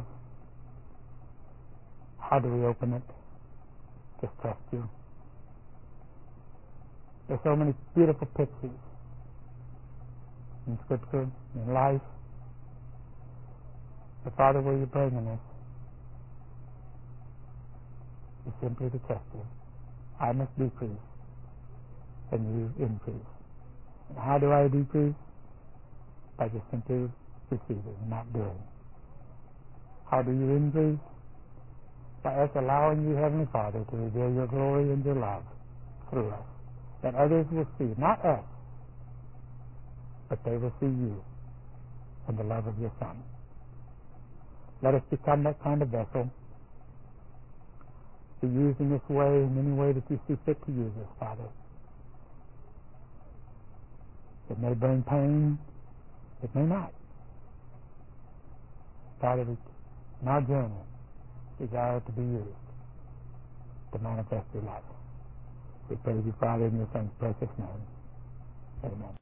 How do we open it? Just trust you. There's so many beautiful pictures in Scripture, in life. But Father, where you're bringing us is simply to trust you. I must decrease and you increase. And how do I decrease? By just simply receiving, not doing. How do you increase? By us allowing you, Heavenly Father, to reveal your glory and your love through us, that others will see, not us, but they will see you and the love of your Son. Let us become that kind of vessel, be used in this way, in any way that you see fit to use us, Father. It may bring pain, it may not. Father, in our journey, desire to be used to manifest your love. We praise you, Father, in your Son's precious name. Amen.